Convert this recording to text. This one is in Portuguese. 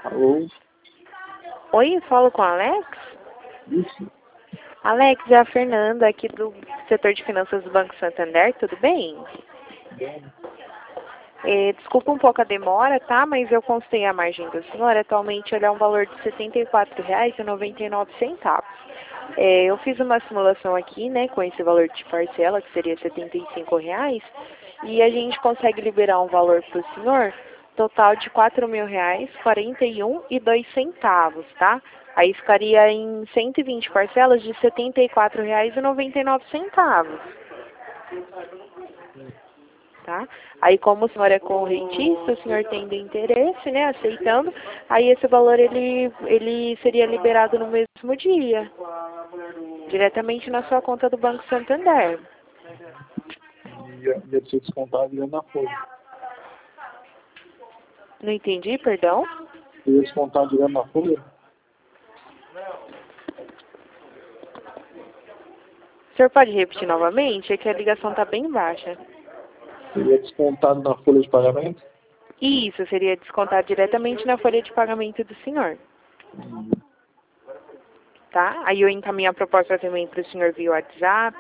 Alô? Oi, falo com a Alex? Isso? Alex, é a Fernanda aqui do setor de finanças do Banco Santander, tudo bem? Bem, Desculpa um pouco a demora, tá? Mas eu consultei a margem do senhor, atualmente ele é um valor de R$ 74,99. Eu fiz uma simulação aqui, né, com esse valor de parcela, que seria R$ 75, e a gente consegue liberar um valor para o senhor total de R$ 4.041,02, tá? Aí ficaria em 120 parcelas de R$ 74,99. Tá? Aí como o senhor é correntista, o senhor tendo interesse, né, aceitando, aí esse valor ele seria liberado no mesmo dia, diretamente na sua conta do Banco Santander. ia ser descontado direto na folha. Não entendi, perdão? Ia descontar direto na folha? O senhor pode repetir novamente? É que a ligação está bem baixa. Seria descontado na folha de pagamento? Isso, seria descontado diretamente na folha de pagamento do senhor. Tá? Aí eu encaminho a proposta também para o senhor via WhatsApp.